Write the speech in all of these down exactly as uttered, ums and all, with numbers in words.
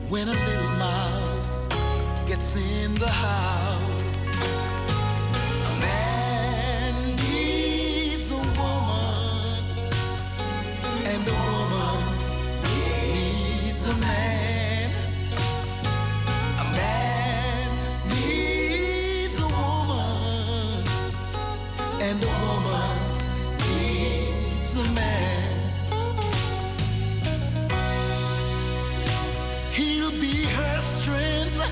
when a little mouse gets in the house. A man needs a woman, and a woman needs a man. A man needs a woman, and a woman needs a man. He'll be her strength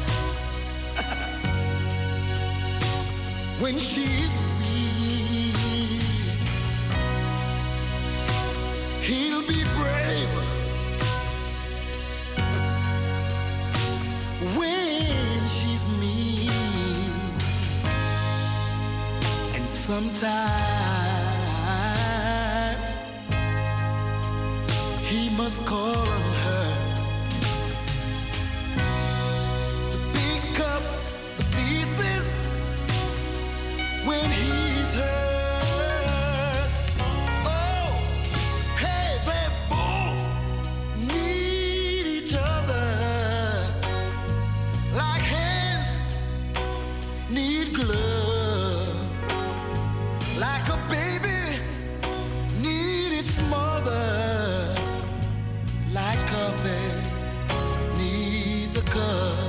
when she's weak. He'll be brave when she's mean. And sometimes he must call on her when he's hurt. Oh, hey, they both need each other, like hands need gloves, like a baby need its mother, like coffee needs a cup.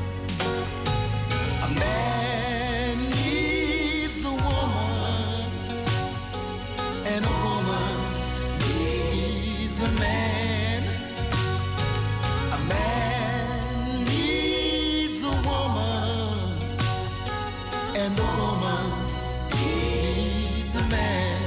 A man needs a woman, and a woman needs a man. A man needs a woman, and a woman needs a man.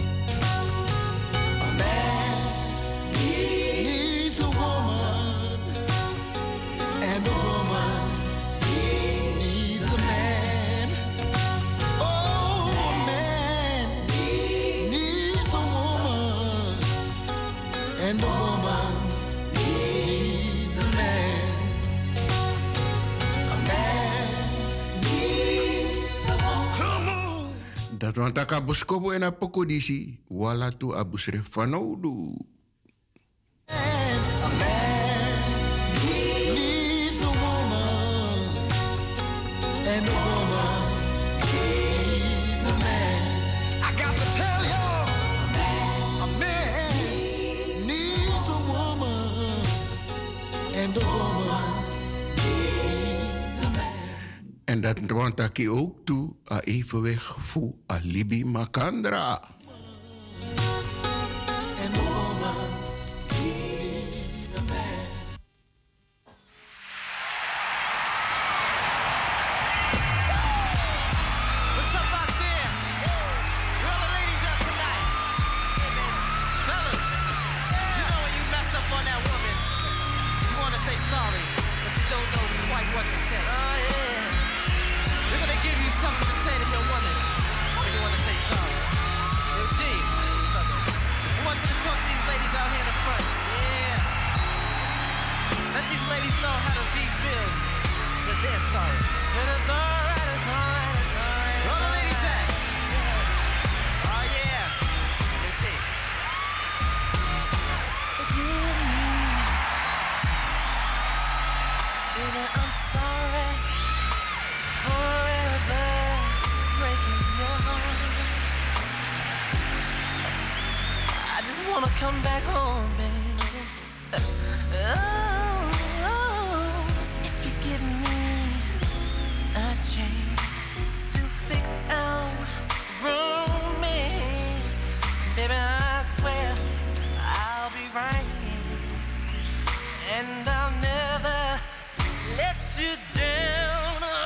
A man needs a woman, and a woman needs a man. Oh, a man needs a woman, and a woman needs a man. A man needs a woman. Come on. Dat want ik heb boskobo en apokodisi. Wala tu abusre fanoudu. A man needs a woman, and a woman needs a man. I got to tell y'all, a man needs a woman, and a woman needs a man. En dat want ik ook toe a evenweg voor Alibi Makandra. And a woman needs a man. What's up out there? Where all the ladies at tonight? Fellas, you know when you mess up on that woman, you want to say sorry, but you don't know quite what to say. Oh, yeah. We're going to give you something to say to your woman when you want to say sorry. Yo, G, I want you to talk to these ladies out here in the front. Yeah. Let these ladies know how to feed bills when they're sorry. Said it's alright, it's alright, it's alright. Where all the ladies at? Oh, yeah. Yo, G. Forgive me, baby, I'm sorry. Forever breaking your heart. I just wanna come back home, baby. Oh, oh, if you give me a chance to fix our romance, baby, I swear I'll be right here, and I'll never let you down. Oh.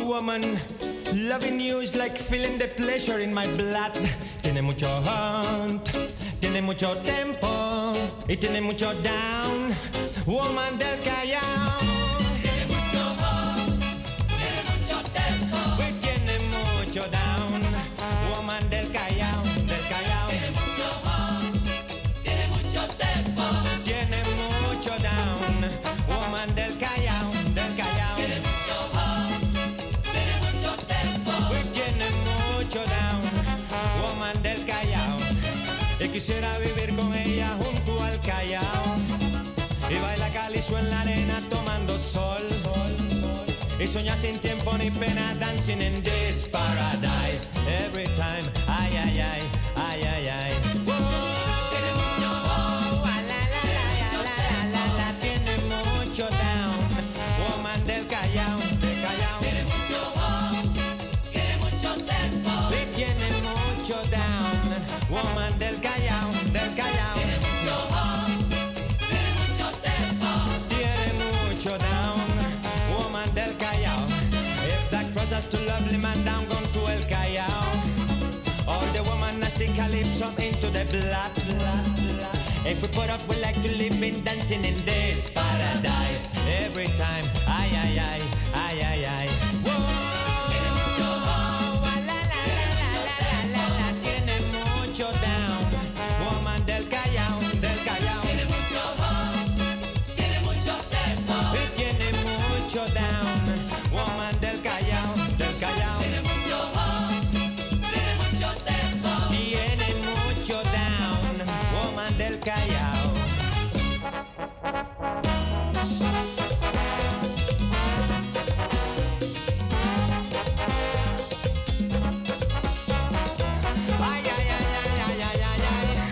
woman, loving you is like feeling the pleasure in my blood. Tiene mucho hunt, tiene mucho tempo y tiene mucho down. Woman del Callao. Tiene mucho hunt, tiene mucho tempo y tiene mucho down. Woman del Callao, del Callao. Tiene mucho hunt, tiene mucho tempo, tiene mucho down. Woman del Callao, del Callao. Tiene mucho hunt, tiene mucho tempo y tiene mucho down. Woman del Callao. Y quisiera vivir con ella junto al Callao. Y baila calizo en la arena tomando sol, sol, sol. Y soñar sin tiempo ni pena, dancing in this paradise. Every time, ay, ay, ay, ay, ay, ay. Tiene mucho, oh, la, la, la, la, la, la, la. Tiene mucho down. Woman del Callao, del Callao. Tiene mucho, oh, tiene mucho tempo y tiene mucho down. Woman del Callao, del Callao. Tiene mucho, oh, tiene mucho tempo, tiene mucho down. Woman del Callao. If that crosses to lovely man down, gone to El Callao. All the woman I see calypso into the blood, blood, blood. If we put up, we like to live in dancing in this paradise. Every time, ay, ay, ay, ay, ay, ay. Tiene mucho, oh, la, la, la, la, la, la, la. Tiene mucho down. Woman del Callao, del Callao. Tiene mucho, oh, tiene mucho tempo y tiene mucho down. Woman del Callao, del Callao. Tiene mucho, oh, tiene mucho tempo, tiene mucho down. Woman del Callao. Ay, ay, ay, ay, ay, ay, ay, ay.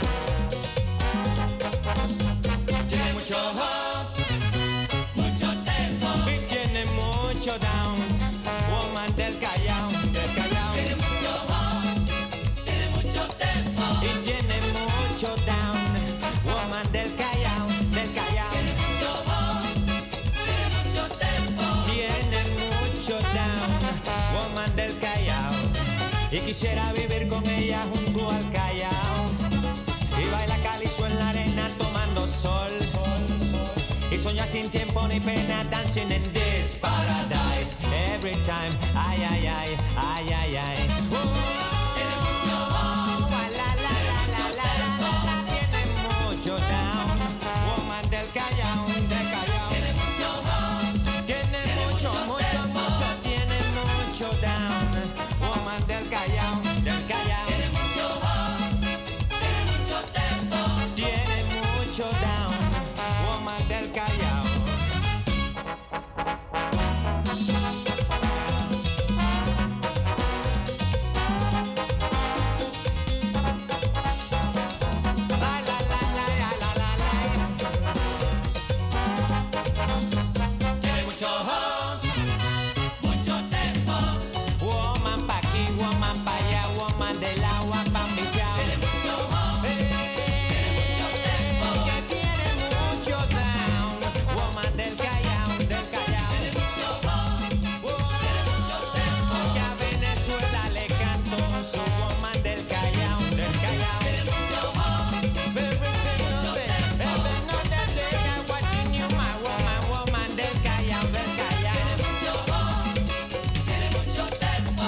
Tiene mucho hot, mucho tempo y tiene mucho down. Woman del Callao, del Callao. Tiene mucho hot, tiene mucho tempo y tiene mucho down. Woman del Callao, del Callao. Tiene mucho hot, tiene mucho tempo, tiene mucho down. Woman del Callao. Y quisiera vivir con ella junto al Callao. Y baila calizo en la arena tomando sol, sol, sol. Y soñar sin tiempo ni pena, dancing in this paradise. Every time, ay, ay, ay, ay, ay, ay. Tiene mucho, oh, la, la, la, la, la, la, la. Tiene mucho down. Woman del Callao, del Callao. Tiene mucho, oh, tiene mucho, mucho, mucho, tiene mucho down. Woman del Callao, del Callao. Tiene mucho, oh, tiene mucho tempo, tiene mucho down. Woman del Callao. La, la, la, la, la, la, la. Tiene mucho hot, mucho tempo. Woman pa' aquí, woman pa' allá, woman del agua pa' mi chao. Tiene mucho hot, tiene mucho tempo, que tiene mucho down. Woman del Callao, del Callao. Tiene mucho hot, tiene mucho tempo, que a Venezuela le canto. Su woman del Callao, del Callao. Tiene mucho hot, everything mucho tempo. Every night that day I'm watching you, my woman, woman del Callao, del Callao. Tiene mucho hot, tiene mucho tempo.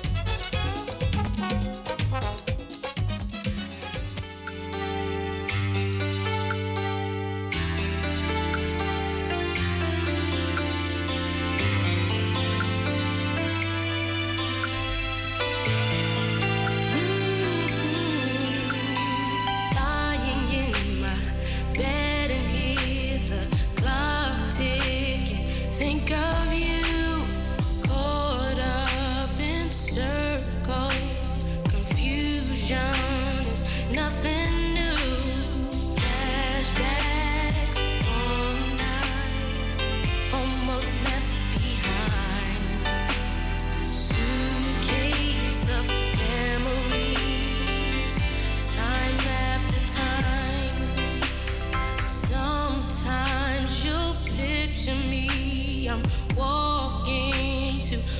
Lying in my bed and hear the clock ticking. Think of you caught up in circles. Confusion is nothing new. Flashbacks on nights almost left behind. Suitcase of memories, time after time. Sometimes you'll picture me, I'm walking to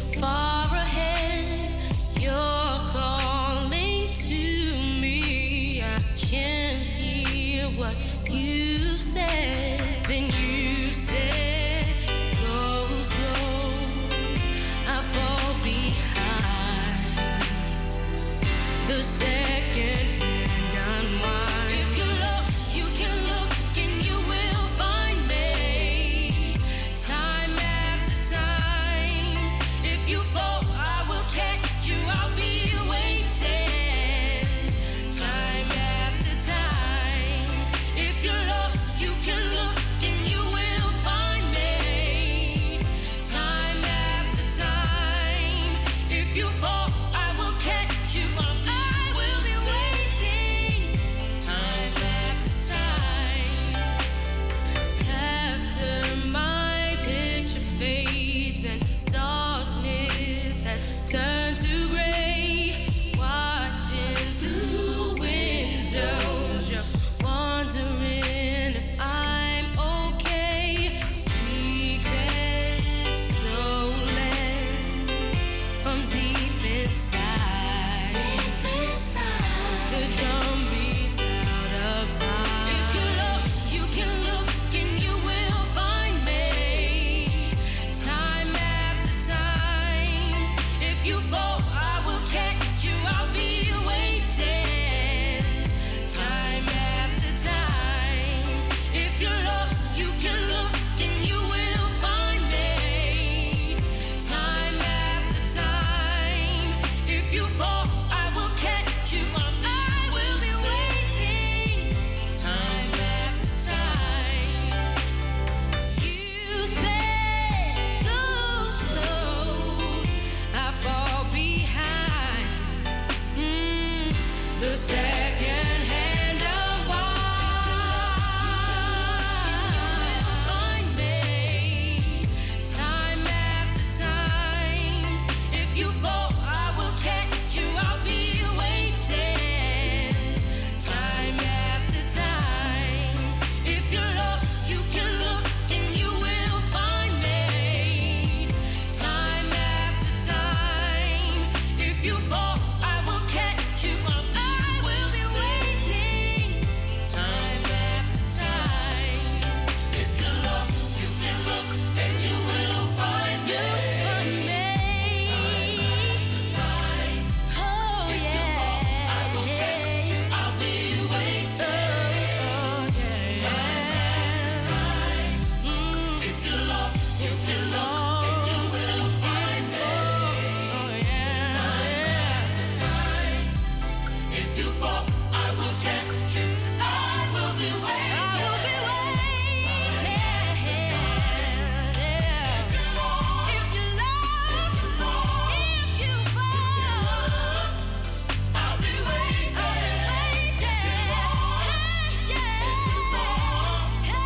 what you said. Then you said, go slow, I fall behind. The second hand unwind. If you look, you can look and you will find me. Time after time. If you fall, I will catch you. I'll be waiting. Time after time. If you're lost, you can look and you will find me. Time after time. If you fall, I will catch you. I will be waiting. Time after time. After my picture fades and darkness has turned to gray, watching through windows, just wondering if I'm okay. Secrets stolen from deep inside. The drum beats out of time. If you look, you can look and you will find me. Time after time. If you fall, I will catch you. I'll be waiting. Time after time. If you're lost, you can look and you will find me. Time after time. If you fall, I will catch you. I will be waiting. Time after time. You said, go slow, I fall behind. Mm, the second hand unwind. Find me. Time after time. If you fall, I will catch you. I'll be waiting. Time after time. If you're lost, you can look and you will find me. Time after time. If you fall, I will catch you. I will be waiting. Time after time. If you're lost, you can look and you will find me. Time after time. Oh yeah. I will catch you. I'll be waiting. Oh yeah. Time after time. If you're lost, you can look and you will find me. Oh yeah. Time after time. If you fall, I will catch you. I will be waiting. I will be waiting. If you lost, if you lost, if you fall, I'll be waiting. I'll be waiting. Yeah. If you fall,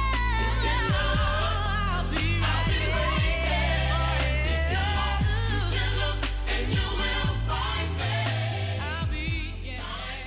I'll be waiting. If you lost, you can look and you will find me. I'll be yeah.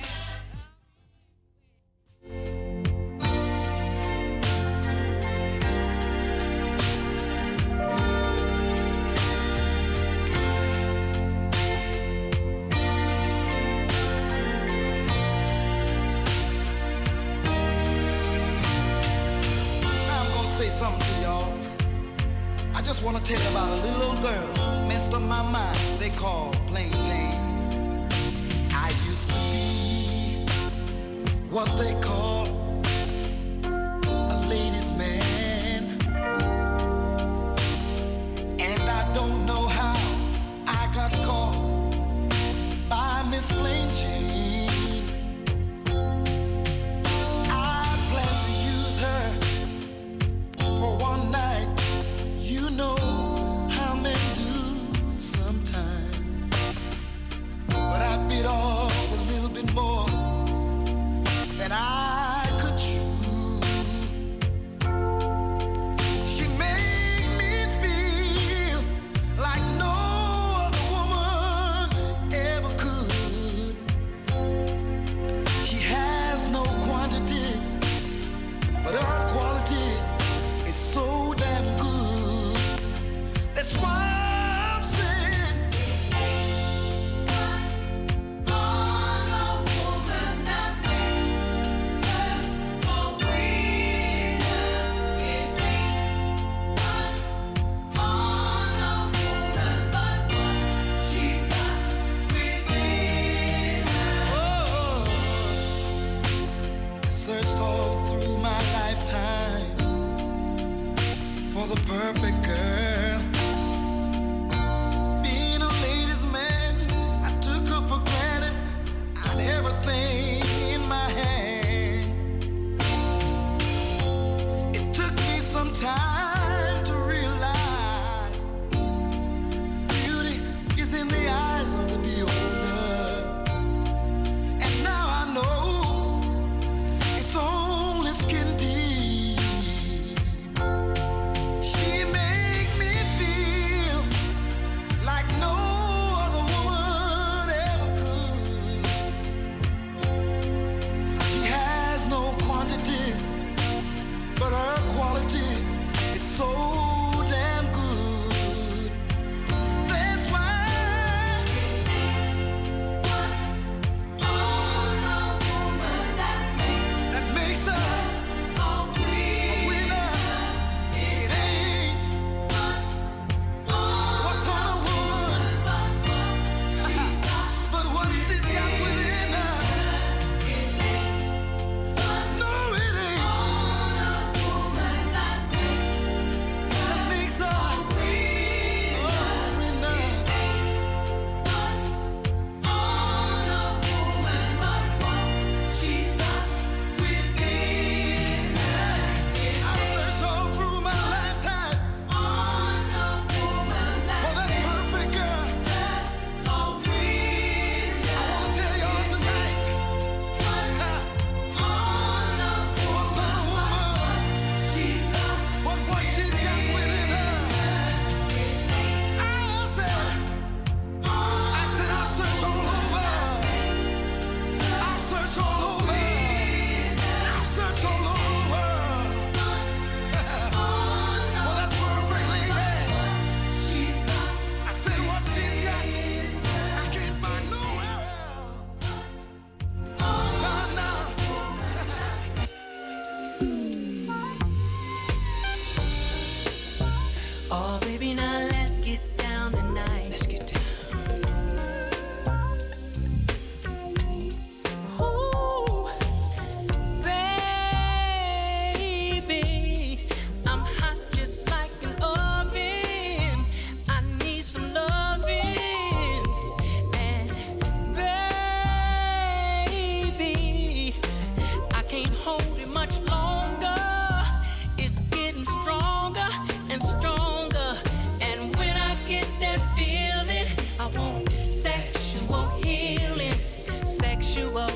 I'm gonna say something to y'all. I just wanna tell you about a little old girl messed up my mind. They call Plain Jane. I used to be what they call a ladies' man, and I don't know how I got caught by Miss Plain Jane. I plan to use her for one night. You know how men do sometimes. But I bit off a little bit more than I searched all through my lifetime for the perfect girl. Being a ladies' man, I took her for granted. I had everything in my hand. It took me some time to realize beauty is in the eyes of the beholder. And now I know it's only skin deep. She make me feel like no other woman ever could. She has no quantities, but her quality is so damn good. That's why what's on a woman that makes that makes her a winner? It ain't what's on a woman, but what she's got within her. No, it ain't that makes her a winner. I've searched all through my lifetime for that perfect girl. I wanna tell y'all tonight, what's on a woman, but what she's got within her. I said, I said I've searched all over. I've searched all over. I've searched all over for that perfect lady. I said what she's got, I can't find nowhere else. Nah, nah. Oh, baby, now let's get down tonight. Let's get down. Ooh, baby, I'm hot just like an oven. I need some loving. And baby, I can't hold it much longer. It's getting stronger and stronger. And when I get that feeling, I want sexual healing. Sexual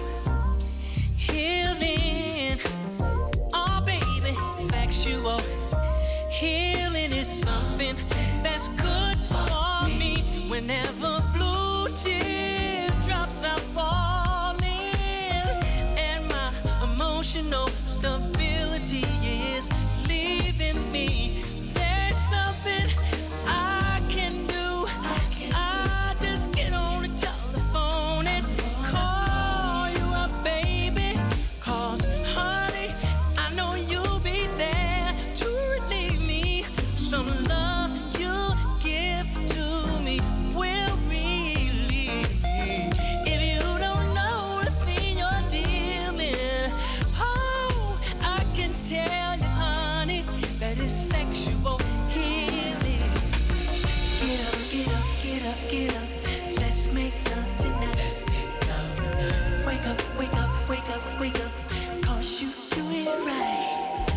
healing. Oh, baby, sexual healing is something that's good for me. Whenever blue teardrops are falling and my emotional stability is leaving me, there's something I can do. I just get on the telephone and call you up, baby. 'Cause, honey, I know you'll be there to relieve me. Some love you give to me will relieve me. If you don't know the thing you're dealing, oh, I can tell you, honey, that it's sexual healing. Get up, get up, get up, get up. Let's make love tonight. Let's make love. Wake up, wake up, wake up, wake up. 'Cause you do it right.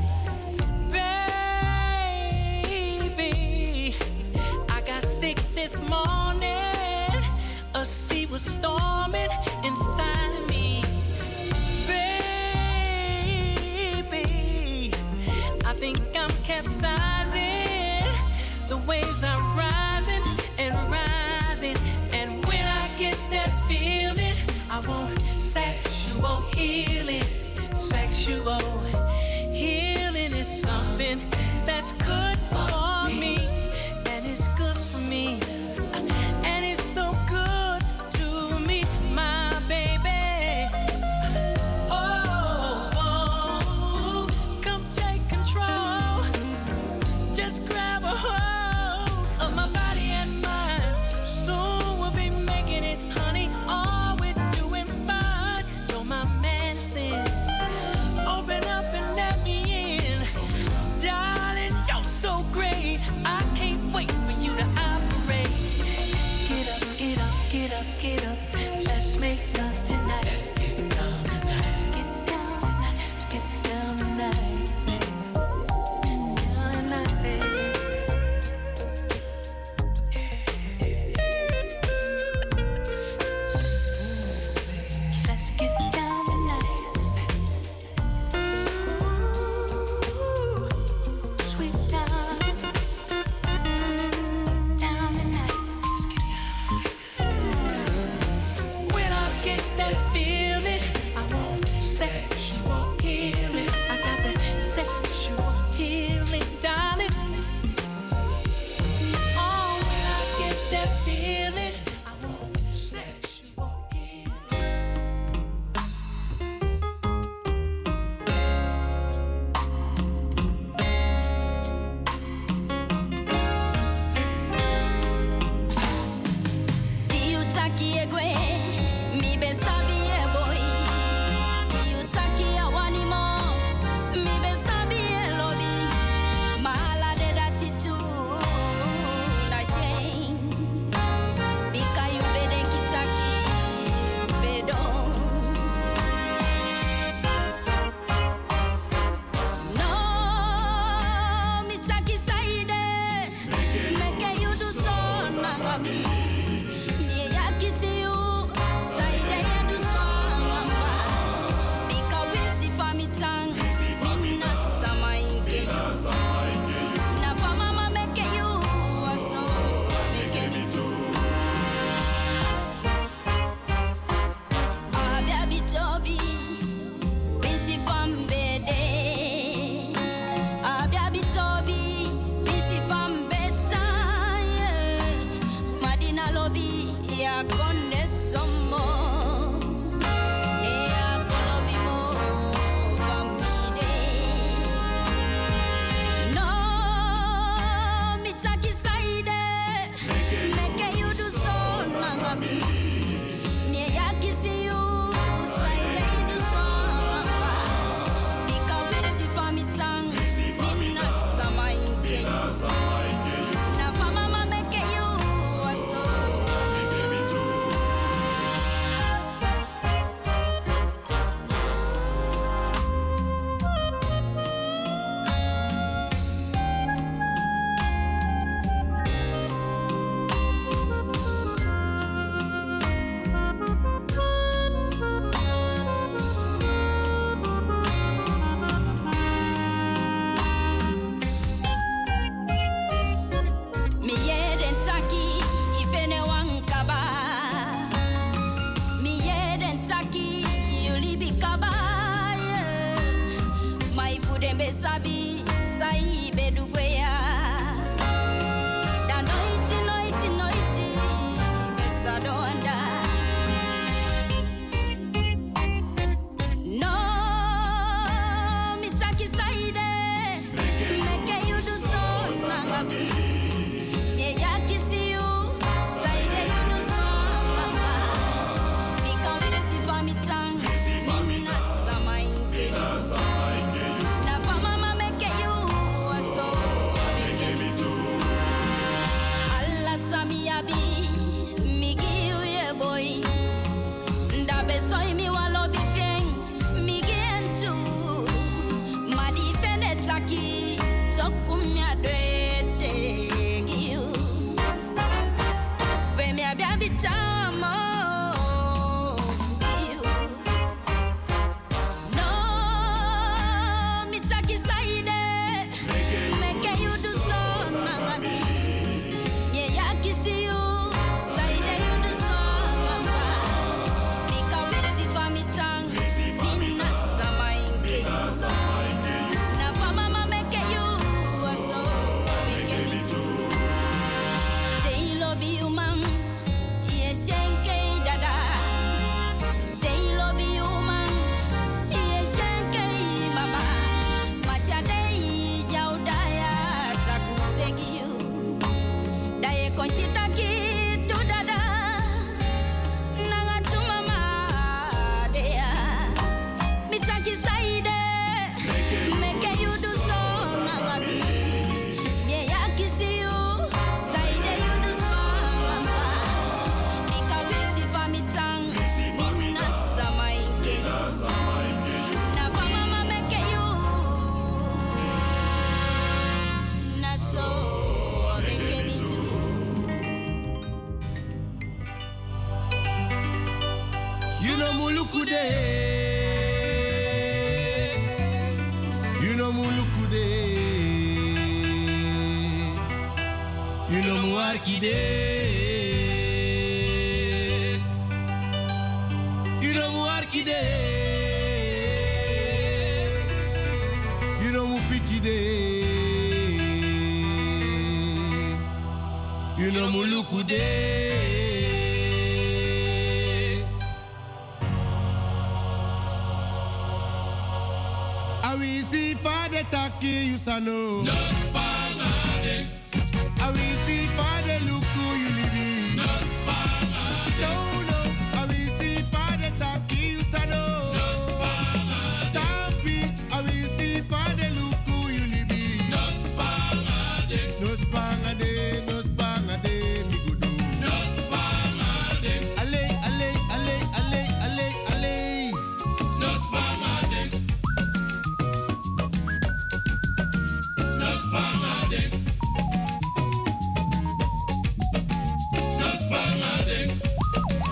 Baby, I got sick this morning. A sea was storming inside me. Baby, I think I'm capsizing. The waves are rising and rising. And when I get that feeling, I want sexual healing. Sexual healing is something that's good for me. And it's good for me. And it's so good to me, my baby. Oh, oh, come take control. Just grab a hold of my body and mind. Soon we'll be making it, honey. All we're doing fine. You're my medicine. Oh, Udembe sabi sai bedugweya. Da noiti noiti noiti besadonda. No mitaki saide meke you do so nangabi. Ye yakisi you saide you do so nangamba. Mika wisi famitang mina samainke. Na fama meke you aso meke me too. Allah sami abi migi you ye boy. Ndabe soy mi walo bifeng migi entu. Madi fene taki tokumya dwete giu. We mi abi abitamo giu. No mitaki saide meke you do so nangabi. Ye yakisi you saide you do so nangamba. Mika wisi famitang mina samainke. Na fama ma meke you aso meke me too. They love you man, ye shenke dada. They love you man, ye shenke mama. Macha dei jaudaya takusegi you. Daye konchita ki tu dada. Nanga tu mama dea. Mitaki saide meke you do so nangabi. Ye yakisi you saide you do so nangamba. Mika wisi famitang mina samainke. Na fama ma meke you na so meke me too. You know mulukude. You know mulukude. You know muarkide. You know muarkide. You know mupichide. You know mulukude. Awi si fade taki you sano. No spangade. Awi si fade luku you libi. No spangade. No no. Awi si fade taki you sano. No spangade. Tapi awi si fade luku you libi. No spangade. No spangade. No spangade mi gudu. No spangade. Ale ale ale ale ale ale. No spangade. No spangade. No spangade.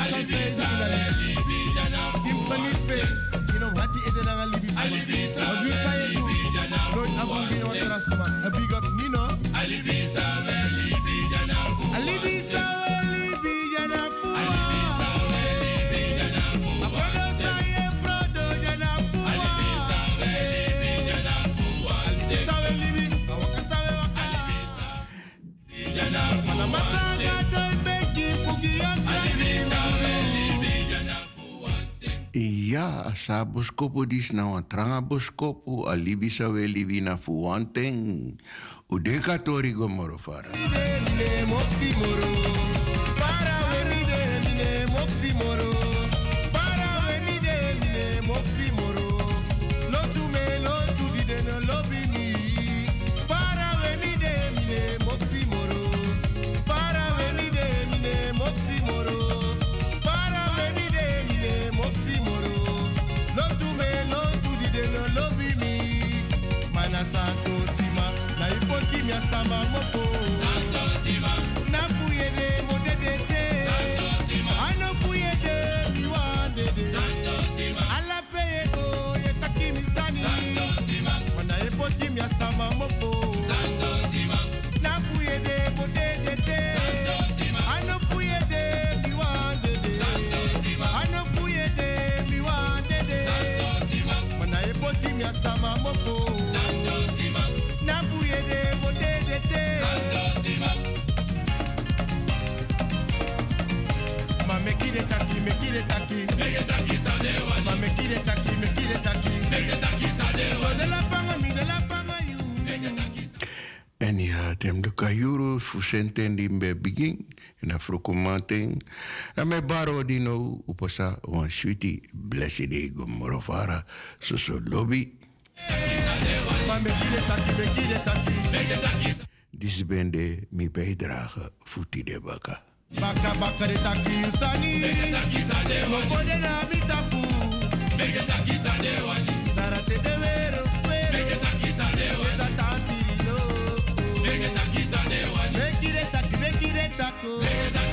Alibi sawe, libi jana fuante. Impanife, you know what the eden ang alibi sawe. Alibi sawe, libi jana fuante. Lord, abang ginawa terasma. A big up Nino. Alibi sawe, libi jana fuante. Alibi sawe, libi jana fuante. Alibi sawe, libi jana fuante. Aprodo saye, prodo jana fuante. Alibi sawe, libi jana fuante. Sawe libi, awaka sawe waka. Alibi sawe, libi jana fuante. Manamasaga doy beki fugi yantra. Alibi sawe, libi jana fuante. Ja, sa boskopo dis na wan tranga boskopo alibi sawe libi na fuanteng. Udeka tori gomoro fara. Mine moximoro. Para venide mine moximoro. Para venide mine moximoro. Lotu me lotu dide no lobini. Para venide mine moximoro. Para venide mine moximoro. Para venide mine moximoro. Lotu me lotu dide no lobini. Manasanto sima na ipoti mia sama moko. Santo sima na fuye de modedete. Santo sima ano fuye de miwande de. Santo sima ala peye go yetaki misani. Santo sima mana ipoti mia sama moko. Santo sima na fuye de modedete. Santo sima ano fuye de miwande de. Santo sima ano fuye de miwande de. Santo sima mana ipoti mia sama moko. Santo sima na fuye de modedete. Santo sima ma mekire taki mekire taki mekire taki sadewa ma mekire taki mekire taki mekire taki sadewa so de la panga mi de la panga you mekire taki. En ja, tem de kayuru fusenten di mbe begin na frukumanting na me baro di no upasa wan sweetie blessed day gomoro fara so so lobby. Ma mekire taki mekire taki mekire taki. Dis bende mi bijdrage futi de baka. Baka baka de taki usani. Mekire taki sadewa. Moko de na bitafu. Mekire taki sadewa. Sarate de vero vero. Mekire taki sadewa. Esa tanti no. Mekire taki sadewa. Mekire taki mekire tako.